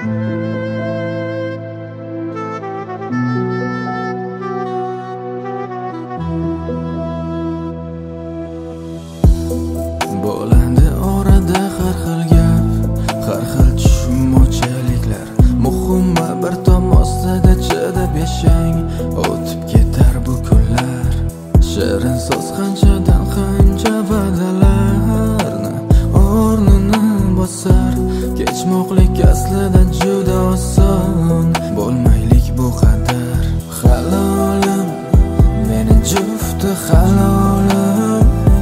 Bo'ladi orada har xil gap, har xil tushunmovchiliklar. Muhimi bir tom ostida chidab yashang, o'tib ketar bu kunlar. Shirin so'z qanchadan qancha va'dalarni o'rnini bosar. Kechmoqlik aslida juda oson, bo'lmaylik bu qadar. Halolim, meni jufti halolim,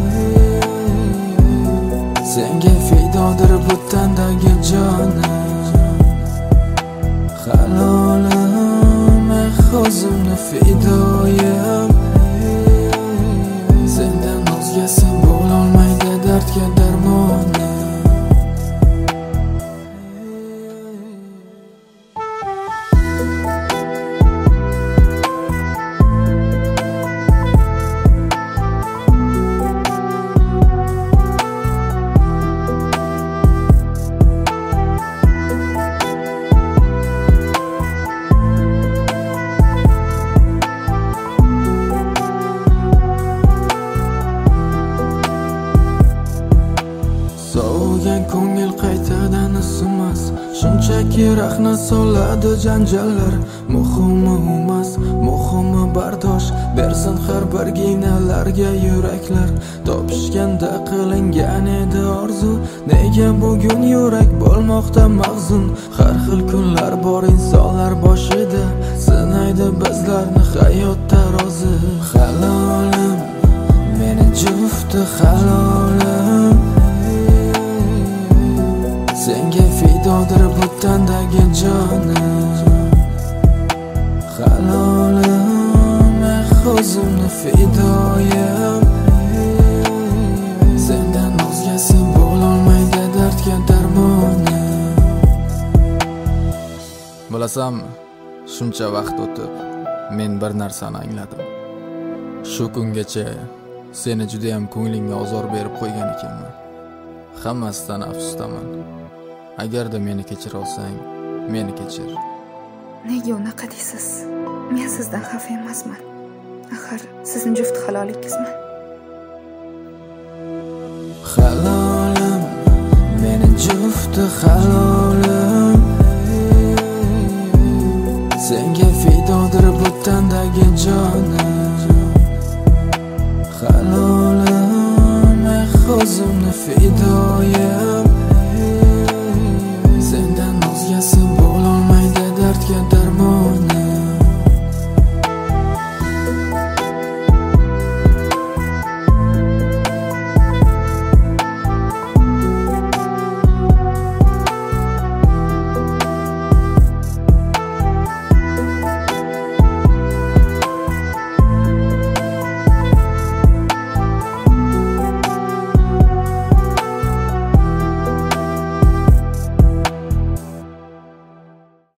senga fidodir bu tandagi jonim. Halolim, o'zimni fidoyim, sendan o'zgasi bo'lolmaydi dardga darmonim. Sovigan ko'ngil qaytadan isimas, shunchaki rahna soladi janjallar. Muhimi emas, muhimi bardosh bersin har bir ginalarga yuraklar. Topishganda qilingan edi orzu, nega bugun yurak bo'lmoqda mahzun? Har xil kunlar bor insonlar boshida, sinaydi bizlarni hayot tarozi. Halolim, meni jufti halolim, senga fidodir bu tandagi jonim. Halolim, o'zimni fidoyim, sendan o'zgasi bo'lolmaydi dardga darmonim. Bilasanmi, shuncha vaqt o'tib men bir narsani angladim. Shu kungacha seni juda ham ko'nglingga ozor berib qo'ygan ekanman. Hammasidan afsusdaman. Agarda meni kechira olsang, meni kechir. Nega unaqa deysiz? Men sizdan xafa emasman. Axir sizni juft halolingizman. Halolim, meni jufti halolim, senga fidodir bu tandagi jonim. Halolim, o'zimni fidoyim,